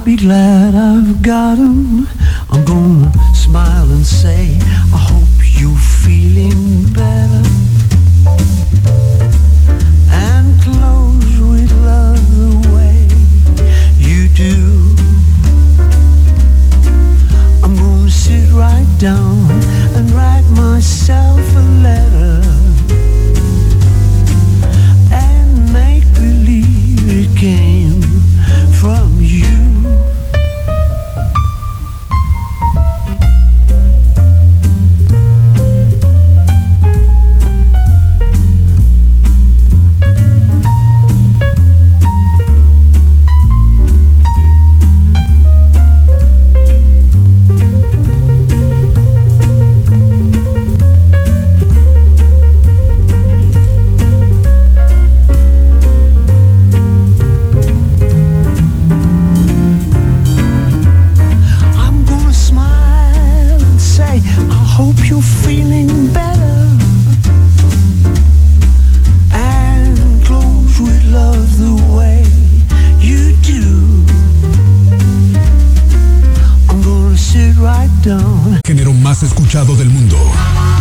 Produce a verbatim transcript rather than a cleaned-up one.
be glad I've got 'em. I'm gonna smile and say, I hope you're feeling better. And close with love the way you do. I'm gonna sit right down and write myself a letter and make believe it came from you. Género más escuchado del mundo.